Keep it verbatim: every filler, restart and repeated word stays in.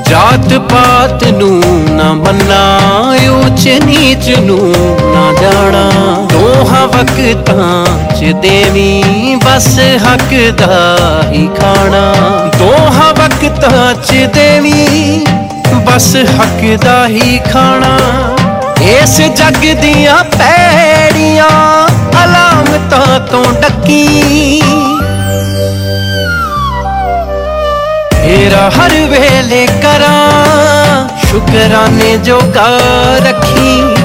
जात पात नू ना मन्ना, ऊच नीच नू ना जाना। दोहां वक्तां च देवी बस हक दा ही खाना। दोहां वक्तां च देवी बस हक दा ही खाना। इस जग दियां पैड़ियां अलामतां तो डकी, तेरा हर वेले करा शुकराने जोगा रखी।